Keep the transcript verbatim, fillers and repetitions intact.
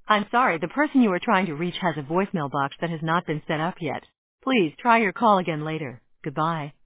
I'm sorry, the person you are trying to reach has a voicemail box that has not been set up yet. Please try your call again later. Goodbye.